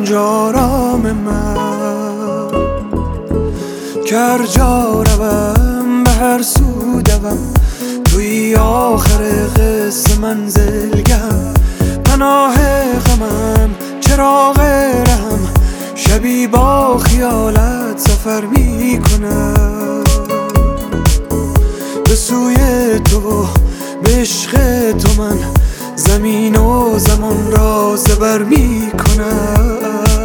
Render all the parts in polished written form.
جارام من گر جا روم به هر سو دوم توی آخر قصه منزلگم پناه غمم چراغ رحم شبی با خیالت سفر میکنم به سوی تو به عشق تو من زمین و زمان را زبر میکنم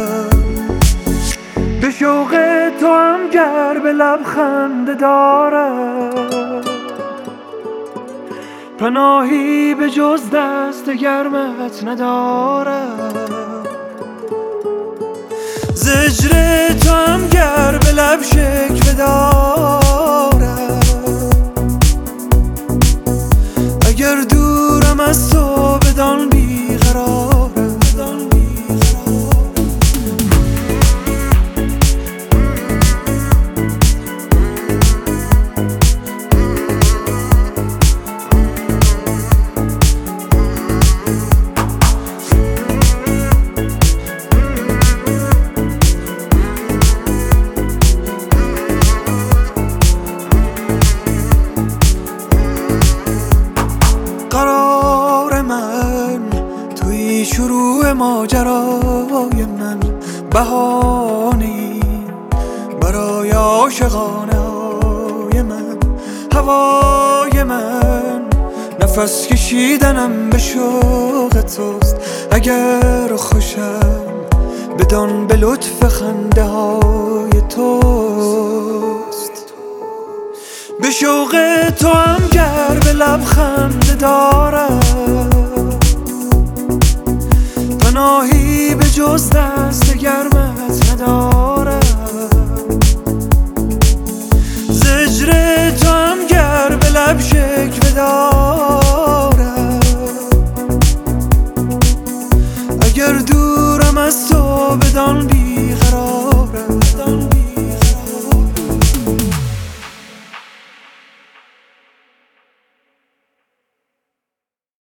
به شوق تو هم گر به لب خنده دارم پناهی به جز دست گرمت ندارم زجر تو هم گر به لب شکوه دارم اگر دورم از تو بدان بیقرارم قرار من توی شروع ماجرای من بهانه‌ای برای عاشقانه های من هوای من نفس کشیدنم به شوق توست اگر خوشم بدان به لطف خنده های توست به شوق تو هم گر به لب خنده دارم پناهی به جز دست گرمت ندارم زجر تو هم گر به لب شکوه دارم اگر دورم از تو بدان